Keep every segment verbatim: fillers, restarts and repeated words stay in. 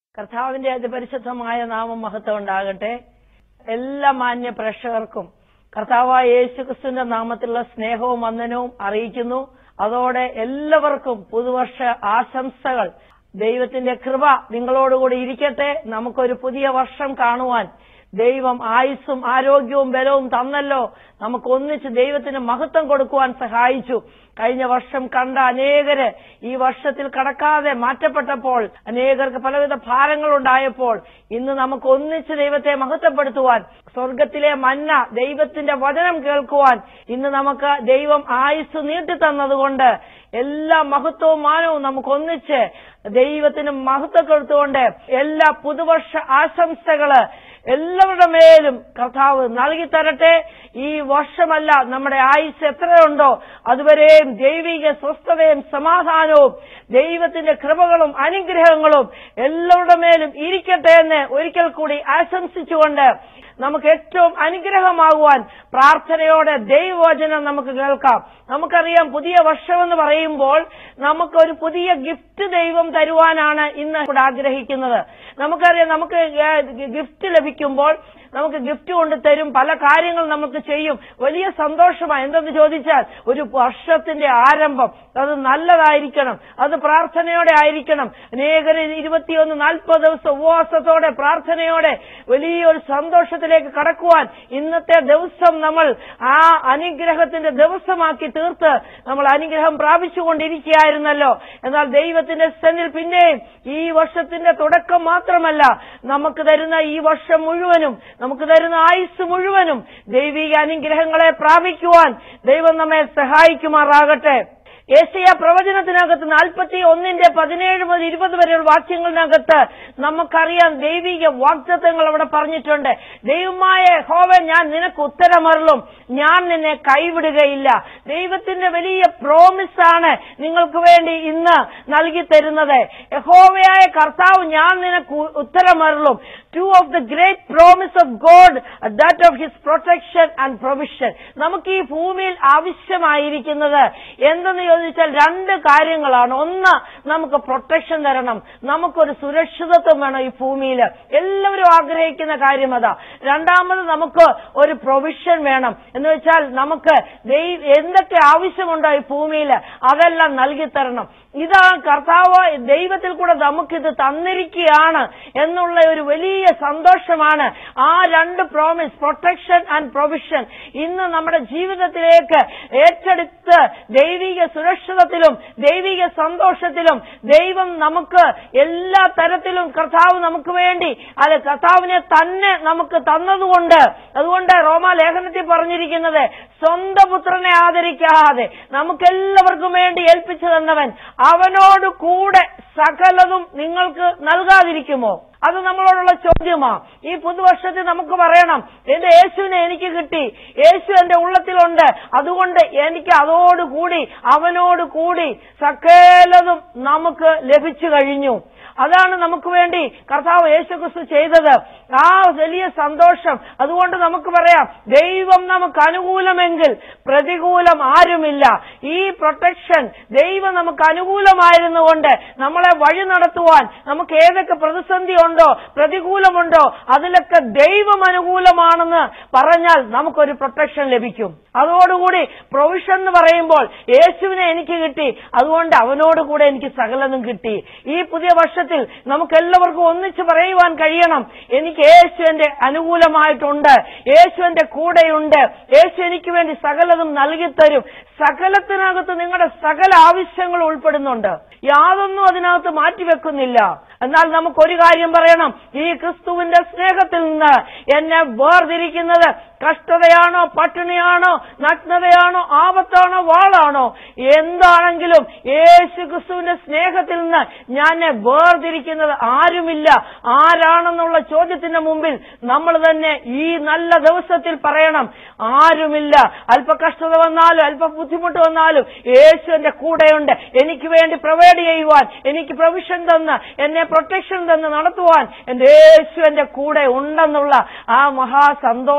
കർത്താവിന്റെ അതിപരിശുദ്ധമായ നാമം മഹത്വം ഉണ്ടാകട്ടെ. എല്ലാ മാന്യ പ്രേക്ഷകർക്കും കർത്താവായ യേശുക്രിസ്തുവിന്റെ നാമത്തിലുള്ള സ്നേഹവും വന്ദനവും അറിയിക്കുന്നു. അതോടെ എല്ലാവർക്കും പുതുവർഷ ആശംസകൾ. ദൈവത്തിന്റെ കൃപ നിങ്ങളോടുകൂടി ഇരിക്കട്ടെ. നമുക്കൊരു പുതിയ വർഷം കാണുവാൻ ദൈവം ആയുസ്സും ആരോഗ്യവും ബലവും തന്നല്ലോ. നമുക്ക് ഒന്നിച്ച് ദൈവത്തിന് മഹത്വം കൊടുക്കുവാൻ സഹായിച്ചു. കഴിഞ്ഞ വർഷം കണ്ട അനേകര് ഈ വർഷത്തിൽ കടക്കാതെ മാറ്റപ്പെട്ടപ്പോൾ, അനേകർക്ക് പലവിധ ഭാരങ്ങളുണ്ടായപ്പോൾ, ഇന്ന് നമുക്ക് ഒന്നിച്ച് ദൈവത്തെ മഹത്വപ്പെടുത്തുവാൻ, സ്വർഗത്തിലെ മന്ന ദൈവത്തിന്റെ വചനം കേൾക്കുവാൻ ഇന്ന് നമുക്ക് ദൈവം ആയുസ് നീട്ടിത്തന്നതുകൊണ്ട് എല്ലാ മഹത്വവും മാനവും നമുക്ക് ഒന്നിച്ച് ദൈവത്തിന് മഹത്വം കൊടുത്തുകൊണ്ട് എല്ലാ പുതുവർഷ ആശംസകള് എല്ലാവരുടെ മേലും കർത്താവ് നൽകി തരട്ടെ. ഈ വർഷമല്ല, നമ്മുടെ ആയുസ് എത്രയുണ്ടോ അതുവരെയും ദൈവിക സ്വസ്ഥതയും സമാധാനവും ദൈവത്തിന്റെ കൃപകളും അനുഗ്രഹങ്ങളും എല്ലാവരുടെ മേലും ഇരിക്കട്ടെ എന്ന് ഒരിക്കൽ കൂടി ആശംസിച്ചുകൊണ്ട് നമുക്ക് ഏറ്റവും അനുഗ്രഹമാകുവാൻ പ്രാർത്ഥനയോടെ ദൈവവചനം നമുക്ക് കേൾക്കാം. നമുക്കറിയാം, പുതിയ വർഷമെന്ന് പറയുമ്പോൾ നമുക്കൊരു പുതിയ ഗിഫ്റ്റ് ദൈവം തരുവാനാണ് ഇന്ന് ഇവിടെ ആഗ്രഹിക്കുന്നത്. നമുക്കറിയാം, നമുക്ക് ഗിഫ്റ്റ് ലഭിക്കുമ്പോൾ നമുക്ക് ഗിഫ്റ്റ് കൊണ്ട് തരും, പല കാര്യങ്ങൾ നമുക്ക് ചെയ്യും, വലിയ സന്തോഷമാണ്. എന്തെന്ന് ചോദിച്ചാൽ, ഒരു വർഷത്തിന്റെ ആരംഭം അത് നല്ലതായിരിക്കണം, അത് പ്രാർത്ഥനയോടെ ആയിരിക്കണം. അനേകര് ഇരുപത്തിയൊന്ന് നാൽപ്പത് ദിവസം ഉപവാസത്തോടെ പ്രാർത്ഥനയോടെ വലിയൊരു സന്തോഷത്തിലേക്ക് കടക്കുവാൻ ഇന്നത്തെ ദിവസം നമ്മൾ ആ അനുഗ്രഹത്തിന്റെ ദിവസമാക്കി തീർത്ത് നമ്മൾ അനുഗ്രഹം പ്രാപിച്ചുകൊണ്ടിരിക്കുകയായിരുന്നല്ലോ. എന്നാൽ ദൈവത്തിന്റെ സന്നിധിയിൽ പിന്നെയും ഈ വർഷത്തിന്റെ തുടക്കം മാത്രമല്ല, നമുക്ക് തരുന്ന ഈ വർഷം മുഴുവനും, നമുക്ക് തരുന്ന ആയുസ് മുഴുവനും ദൈവിക അനുഗ്രഹങ്ങളെ പ്രാപിക്കുവാൻ ദൈവം നമ്മെ സഹായിക്കുമാറാകട്ടെ. യെശയ്യാ പ്രവചനത്തിനകത്ത് നാൽപ്പത്തി ഒന്നിന്റെ പതിനേഴ് മുതൽ ഇരുപത് വരെയുള്ള വാക്യങ്ങളിനകത്ത് നമുക്കറിയാം ദൈവിക വാഗ്ദത്തങ്ങൾ അവിടെ പറഞ്ഞിട്ടുണ്ട്. ദൈവമായ യഹോവ, ഞാൻ നിനക്ക് ഉത്തരമരുളും, ഞാൻ നിന്നെ കൈവിടുകയില്ല. ദൈവത്തിന്റെ വലിയ പ്രോമിസാണ് നിങ്ങൾക്ക് വേണ്ടി ഇന്ന് നൽകി തരുന്നത്. യഹോവയായ കർത്താവ്, ഞാൻ നിനക്ക് ഉത്തരമരുളും. Two of the great promise of God, that of his protection and provision. നമുക്ക് ഈ ഭൂമിയിൽ ആവശ്യമായിരിക്കുന്നത് എന്തെന്ന് ചോദിച്ചാൽ രണ്ട് കാര്യങ്ങളാണ്. ഒന്ന്, നമുക്ക് പ്രൊട്ടക്ഷൻ തരണം, നമുക്കൊരു സുരക്ഷിതത്വം വേണം. ഈ ഭൂമിയിൽ എല്ലാവരും ആഗ്രഹിക്കുന്ന കാര്യം അതാ. രണ്ടാമത്, നമുക്ക് ഒരു പ്രൊവിഷൻ വേണം. എന്ന് വെച്ചാൽ നമുക്ക് എന്തൊക്കെ ആവശ്യമുണ്ടോ ഈ ഭൂമിയിൽ അതെല്ലാം നൽകി തരണം. ഇതാ കർത്താവ് ദൈവത്തിൽ കൂടെ നമുക്കിത് തന്നിരിക്കുകയാണ് എന്നുള്ള ഒരു വലിയ സന്തോഷമാണ്. ആ രണ്ട് പ്രോമിസ്, പ്രൊട്ടക്ഷൻ ആൻഡ് പ്രൊവിഷൻ, ഇന്ന് നമ്മുടെ ജീവിതത്തിലേക്ക് ഏറ്റെടുത്ത് ദൈവിക സുരക്ഷിതത്തിലും ദൈവിക സന്തോഷത്തിലും ദൈവം നമുക്ക് എല്ലാ തരത്തിലും കർത്താവ് നമുക്ക് വേണ്ടി, അല്ലെ കർത്താവിനെ തന്നെ നമുക്ക് തന്നതുകൊണ്ട്, അതുകൊണ്ട് റോമാലേഖനത്തിൽ പറഞ്ഞിരിക്കുന്നത്, സ്വന്തം പുത്രനെ ആദരിക്കാതെ നമുക്കെല്ലാവർക്കും വേണ്ടി ഏൽപ്പിച്ചു തന്നവൻ അവനോട് കൂടെ സകലതും നിങ്ങൾക്ക് നൽകാതിരിക്കുമോ? അത് നമ്മളോടുള്ള ചോദ്യമാ. ഈ പുതുവർഷത്തിൽ നമുക്ക് പറയണം, എന്റെ യേശുവിനെ എനിക്ക് കിട്ടി, യേശു എന്റെ ഉള്ളത്തിലുണ്ട്, അതുകൊണ്ട് എനിക്ക് അതോടുകൂടി അവനോട് കൂടി സകലതും നമുക്ക് ലഭിച്ചു കഴിഞ്ഞു. അതാണ് നമുക്ക് വേണ്ടി കർത്താവ് യേശുക്രിസ്തു ചെയ്തത്. ആ വലിയ സന്തോഷം. അതുകൊണ്ട് നമുക്ക് പറയാം, ദൈവം നമുക്ക് അനുകൂലമെങ്കിൽ പ്രതികൂലം ആരുമില്ല. ഈ പ്രൊട്ടക്ഷൻ ദൈവം നമുക്ക് അനുകൂലമായിരുന്നുകൊണ്ട് നമ്മളെ വഴി നടത്തുവാൻ, നമുക്ക് ഏതൊക്കെ പ്രതിസന്ധി ഉണ്ടോ പ്രതികൂലമുണ്ടോ അതിലൊക്കെ ദൈവം അനുകൂലമാണെന്ന് പറഞ്ഞാൽ നമുക്കൊരു പ്രൊട്ടക്ഷൻ ലഭിക്കും. അതോടുകൂടി പ്രൊവിഷൻ എന്ന് പറയുമ്പോൾ, യേശുവിനെ എനിക്ക് കിട്ടി, അതുകൊണ്ട് അവനോട് കൂടെ എനിക്ക് സകലതും കിട്ടി. ഈ പുതിയ വർഷത്തിൽ നമുക്ക് എല്ലാവർക്കും ഒന്നിച്ച് പറയുവാൻ കഴിയണം, എനിക്ക് യേശു എന്റെ അനുകൂലമായിട്ടുണ്ട്, യേശു എന്റെ കൂടെയുണ്ട്, യേശു എനിക്ക് വേണ്ടി സകലതും നൽകിത്തരും. സകലത്തിനകത്ത് നിങ്ങളുടെ സകല ആവശ്യങ്ങൾ ഉൾപ്പെടുന്നുണ്ട്, യാതൊന്നും അതിനകത്ത് മാറ്റിവെക്കുന്നില്ല. എന്നാൽ നമുക്കൊരു കാര്യം പറയണം, ഈ ക്രിസ്തുവിന്റെ സ്നേഹത്തിൽ നിന്ന് എന്നെ വേർതിരിക്കുന്നത് കഷ്ടതയാണോ, പട്ടിണിയാണോ, നഗ്നതയാണോ, ആപത്താണോ, വാളാണോ, എന്താണെങ്കിലും യേശു ക്രിസ്തുവിന്റെ സ്നേഹത്തിൽ നിന്ന് ഞാൻ വേർതിരിക്കുന്നത് ആരുമില്ല. ആരാണെന്നുള്ള ചോദ്യത്തിന്റെ മുമ്പിൽ നമ്മൾ തന്നെ ഈ നല്ല ദിവസത്തിൽ പറയണം, ആരുമില്ല. അല്പ കഷ്ടത വന്നാലും അല്പ ബുദ്ധിമുട്ട് വന്നാലും യേശു എന്റെ കൂടെയുണ്ട്. എനിക്ക് വേണ്ടി പ്രൊവൈഡ് ചെയ്യുവാൻ, എനിക്ക് പ്രൊവിഷൻ തന്ന്, എന്നെ പ്രൊട്ടക്ഷൻ തന്ന് നടത്തുവാൻ എന്റെ യേശു എന്റെ കൂടെ ഉണ്ടെന്നുള്ള ആ മഹാസന്തോഷം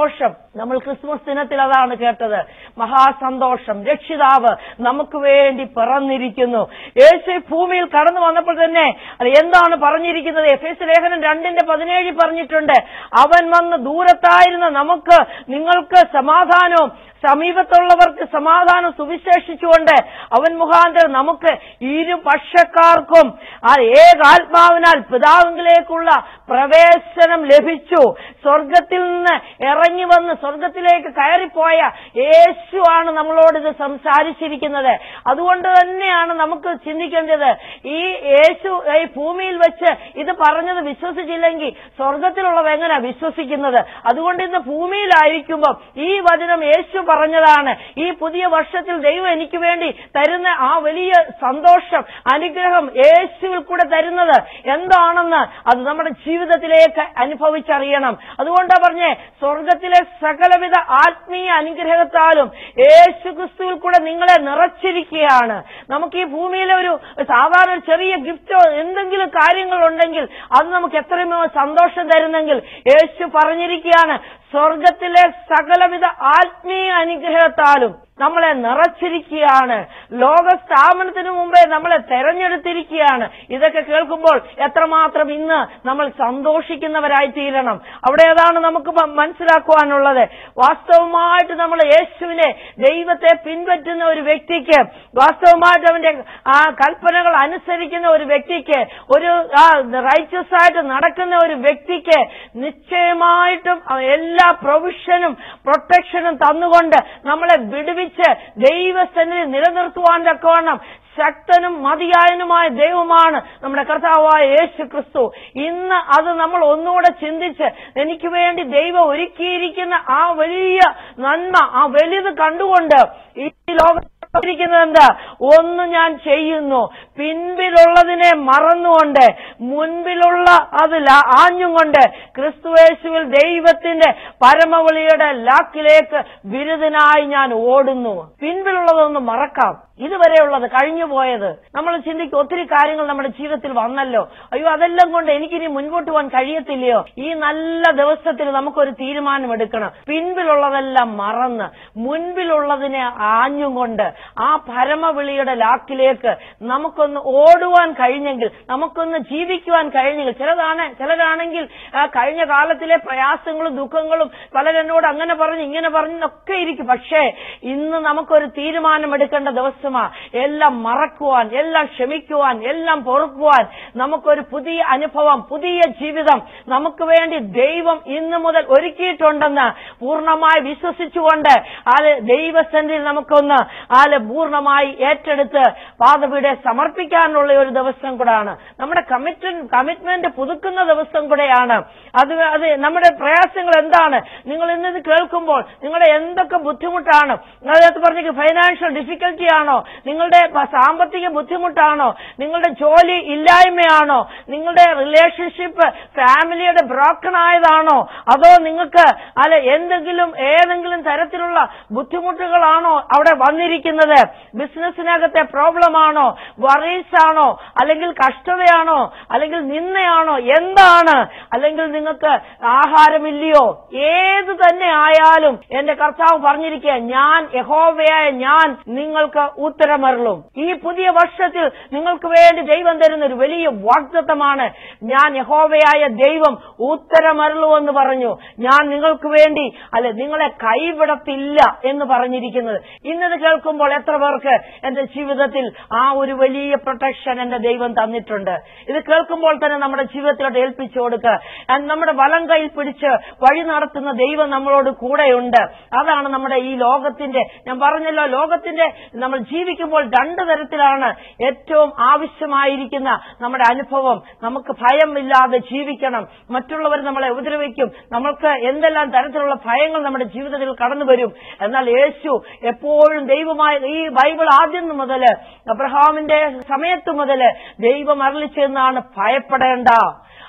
നമ്മൾ ക്രിസ്മസ് ദിനത്തിൽ അതാണ് കേട്ടത്. മഹാസന്തോഷം, രക്ഷിതാവ് നമുക്ക് വേണ്ടി പിറന്നിരിക്കുന്നു. യേശു ഭൂമിയിൽ കടന്നു വന്നപ്പോൾ തന്നെ അത് എന്താണ് പറഞ്ഞിരിക്കുന്നത്? എഫേസ്യ ലേഖനം രണ്ടിന്റെ പതിനേഴിൽ പറഞ്ഞിട്ടുണ്ട്, അവൻ വന്ന് ദൂരത്തായിരുന്ന നമുക്ക് നിങ്ങൾക്ക് സമാധാനവും സമീപത്തുള്ളവർക്ക് സമാധാനം സുവിശേഷിച്ചുകൊണ്ട് അവൻ മുഖാന്തരം നമുക്ക് ഇരുപക്ഷക്കാർക്കും ആ ഏകാത്മാവിനാൽ പിതാവിലേക്കുള്ള പ്രവേശനം ലഭിച്ചു. സ്വർഗത്തിൽ നിന്ന് ഇറങ്ങി വന്ന് സ്വർഗത്തിലേക്ക് കയറിപ്പോയ യേശു ആണ് നമ്മളോട് ഇത് സംസാരിച്ചിരിക്കുന്നത്. അതുകൊണ്ട് തന്നെയാണ് നമുക്ക് ചിന്തിക്കേണ്ടത്, ഈ യേശു ഈ ഭൂമിയിൽ വെച്ച് ഇത് പറഞ്ഞത് വിശ്വസിച്ചില്ലെങ്കിൽ സ്വർഗത്തിലുള്ളത് എങ്ങനെ വിശ്വസിക്കുന്നത്? അതുകൊണ്ട് ഇന്ന് ഭൂമിയിലായിരിക്കുമ്പോൾ ഈ വചനം യേശു പറഞ്ഞതാണ്. ഈ പുതിയ വർഷത്തിൽ ദൈവം എനിക്ക് വേണ്ടി തരുന്ന ആ വലിയ സന്തോഷം, അനുഗ്രഹം യേശുവിൽ കൂടെ തരുന്നത് എന്താണെന്ന് അത് നമ്മുടെ ജീവിതത്തിലേക്ക് അനുഭവിച്ചറിയണം. അതുകൊണ്ടാ പറഞ്ഞേ, സ്വർഗത്തിലെ സകലവിധ ആത്മീയ അനുഗ്രഹത്താലും യേശു ക്രിസ്തുവിൽ കൂടെ നിങ്ങളെ നിറച്ചിരിക്കുകയാണ്. നമുക്ക് ഈ ഭൂമിയിലെ ഒരു സാധാരണ ചെറിയ ഗിഫ്റ്റോ എന്തെങ്കിലും കാര്യങ്ങൾ ഉണ്ടെങ്കിൽ അത് നമുക്ക് എത്രയോ സന്തോഷം തരുന്നെങ്കിൽ യേശു പറഞ്ഞിരിക്കുകയാണ്, സ്വർഗത്തിലെ സകലവിധ ആത്മീയ അനുഗ്രഹത്താലും നമ്മളെ നിറച്ചിരിക്കുകയാണ്. ലോക സ്ഥാപനത്തിന് മുമ്പേ നമ്മളെ തെരഞ്ഞെടുത്തിരിക്കുകയാണ്. ഇതൊക്കെ കേൾക്കുമ്പോൾ എത്രമാത്രം ഇന്ന് നമ്മൾ സന്തോഷിക്കുന്നവരായി തീരണം. അവിടെ ഏതാണ് നമുക്ക് മനസ്സിലാക്കുവാനുള്ളത്? വാസ്തവമായിട്ട് നമ്മൾ യേശുവിനെ, ദൈവത്തെ പിൻപറ്റുന്ന ഒരു വ്യക്തിക്ക്, വാസ്തവമായിട്ട് അവന്റെ ആ കൽപ്പനകൾ അനുസരിക്കുന്ന ഒരു വ്യക്തിക്ക്, ഒരു റൈച്ചസ് ആയിട്ട് നടക്കുന്ന ഒരു വ്യക്തിക്ക് നിശ്ചയമായിട്ടും എല്ലാ പ്രൊവിഷനും പ്രൊട്ടക്ഷനും തന്നുകൊണ്ട് നമ്മളെ വിടുവിച്ച് ദൈവസന്നിധി നിലനിർത്തുവാൻ തക്കവണ്ണം ശക്തനും മതിയായനുമായ ദൈവമാണ് നമ്മുടെ കർത്താവായ യേശു ക്രിസ്തു. ഇന്ന് അത് നമ്മൾ ഒന്നുകൂടെ ചിന്തിച്ച് എനിക്ക് വേണ്ടി ദൈവം ഒരുക്കിയിരിക്കുന്ന ആ വലിയ നന്മ, ആ വലുത് കണ്ടുകൊണ്ട് ഈ ലോകം എന്താ ഒന്ന് ഞാൻ ചെയ്യുന്നു, പിൻപിലുള്ളതിനെ മറന്നുകൊണ്ട് മുൻപിലുള്ള അതിൽ ആഞ്ഞും കൊണ്ട് ക്രിസ്തുയേശുവിൽ ദൈവത്തിന്റെ പരമവിളിയുടെ ലാക്കിലേക്ക് ബിരുദനായി ഞാൻ ഓടുന്നു. പിൻപിലുള്ളതൊന്ന് മറക്കാം, ഇതുവരെയുള്ളത് കഴിഞ്ഞു പോയത്. നമ്മൾ ചിന്തിക്കും ഒത്തിരി കാര്യങ്ങൾ നമ്മുടെ ജീവിതത്തിൽ വന്നല്ലോ, അയ്യോ അതെല്ലാം കൊണ്ട് എനിക്കിനി മുൻപോട്ട് പോകാൻ കഴിയത്തില്ലയോ? ഈ നല്ല ദിവസത്തിൽ നമുക്കൊരു തീരുമാനമെടുക്കണം. പിൻപിലുള്ളതെല്ലാം മറന്ന് മുൻപിലുള്ളതിനെ ആഞ്ഞും കൊണ്ട് ആ പരമവിളിയുടെ ലാക്കിലേക്ക് നമുക്കൊന്ന് ഓടുവാൻ കഴിഞ്ഞെങ്കിൽ, നമുക്കൊന്ന് ജീവിക്കുവാൻ കഴിഞ്ഞെങ്കിൽ, ചിലതാണ് ചിലരാണെങ്കിൽ കഴിഞ്ഞ കാലത്തിലെ പ്രയാസങ്ങളും ദുഃഖങ്ങളും പലരെന്നോട് അങ്ങനെ പറഞ്ഞു ഇങ്ങനെ പറഞ്ഞൊക്കെ ഇരിക്കും. പക്ഷേ ഇന്ന് നമുക്കൊരു തീരുമാനമെടുക്കേണ്ട ദിവസമാ. എല്ലാം മറക്കുവാൻ, എല്ലാം ക്ഷമിക്കുവാൻ, എല്ലാം പൊറുക്കുവാൻ നമുക്കൊരു പുതിയ അനുഭവം, പുതിയ ജീവിതം നമുക്ക് വേണ്ടി ദൈവം ഇന്നു മുതൽ ഒരുക്കിയിട്ടുണ്ടെന്ന് പൂർണ്ണമായി വിശ്വസിച്ചുകൊണ്ട് ആല് ദൈവസന്നിധിയിൽ നമുക്കൊന്ന് ആല് പൂർണ്ണമായി ഏറ്റെടുത്ത് പാദപീഠെ സമർപ്പിക്കാനുള്ള ഒരു ദിവസം കൂടാണ്. നമ്മുടെ കമ്മിറ്റ്മെന്റ് കമ്മിറ്റ്മെന്റ് പുതുക്കുന്ന ദിവസം കൂടെയാണ്. അത് അത് നമ്മുടെ പ്രയാസങ്ങൾ എന്താണ്? നിങ്ങൾ ഇന്നത് കേൾക്കുമ്പോൾ നിങ്ങളുടെ എന്തൊക്കെ ബുദ്ധിമുട്ടാണ്? അതിനകത്ത് പറഞ്ഞ ഫൈനാൻഷ്യൽ ഡിഫിക്കൽറ്റി ആണോ? നിങ്ങളുടെ സാമ്പത്തിക ബുദ്ധിമുട്ടാണോ? നിങ്ങളുടെ ജോലി ഇല്ലായ്മയാണോ? നിങ്ങളുടെ റിലേഷൻഷിപ്പ് ഫാമിലിയുടെ ബ്രോക്കൺ ആയതാണോ? അതോ നിങ്ങൾക്ക് അല്ല എന്തെങ്കിലും ഏതെങ്കിലും തരത്തിലുള്ള ബുദ്ധിമുട്ടുകളാണോ അവിടെ വന്നിരിക്കുന്നത്? ബിസിനസ്സിനകത്തെ പ്രോബ്ലം ആണോ? വറീസ് ആണോ? അല്ലെങ്കിൽ കഷ്ടതയാണോ? അല്ലെങ്കിൽ നിന്നയാണോ? എന്താണ്? അല്ലെങ്കിൽ നിങ്ങൾക്ക് ആഹാരമില്ലയോ? ഏത് തന്നെ ആയാലും എന്റെ കർത്താവ് പറഞ്ഞിരിക്കുക, ഞാൻ യഹോവയായ ഞാൻ നിങ്ങൾക്ക് ഉത്തരമരുളും. ഈ പുതിയ വർഷത്തിൽ നിങ്ങൾക്ക് വേണ്ടി ദൈവം തരുന്ന ഒരു വലിയ വാഗ്ദത്തമാണ്, ഞാൻ യഹോവയായ ദൈവം ഉത്തരമരുളുമെന്ന് പറഞ്ഞു. ഞാൻ നിങ്ങൾക്ക് വേണ്ടി അല്ലെ നിങ്ങളെ കൈവിടത്തില്ല എന്ന് പറഞ്ഞിരിക്കുന്നത്. ഇന്നത് കേൾക്കുമ്പോൾ എത്ര പേർക്ക് എന്റെ ജീവിതത്തിൽ ആ ഒരു വലിയ പ്രൊട്ടക്ഷൻ എന്റെ ദൈവം തന്നിട്ടുണ്ട്? ഇത് കേൾക്കുമ്പോൾ തന്നെ നമ്മുടെ ജീവിതത്തിലോട്ട് ഏൽപ്പിച്ചു കൊടുക്കുക. നമ്മുടെ വലം കൈയിൽ പിടിച്ച് വഴി നടത്തുന്ന ദൈവം നമ്മളോട് കൂടെയുണ്ട്. അതാണ് നമ്മുടെ ഈ ലോകത്തിന്റെ, ഞാൻ പറഞ്ഞല്ലോ, ലോകത്തിന്റെ നമ്മൾ ജീവിക്കുമ്പോൾ രണ്ടു തരത്തിലാണ് ഏറ്റവും ആവശ്യമായിരിക്കുന്ന നമ്മുടെ അനുഭവം. നമുക്ക് ഭയമില്ലാതെ ജീവിക്കണം. മറ്റുള്ളവർ നമ്മളെ ഉപദ്രവിക്കും, നമ്മൾക്ക് എന്തെല്ലാം തരത്തിലുള്ള ഭയങ്ങൾ നമ്മുടെ ജീവിതത്തിൽ കടന്നു വരും. എന്നാൽ യേശു എപ്പോഴും ദൈവമായ, ഈ ബൈബിൾ ആദ്യം മുതൽ അബ്രഹാമിന്റെ സമയത്ത് മുതൽ ദൈവം അരുളിച്ചെന്നാണ്, ഭയപ്പെടേണ്ട,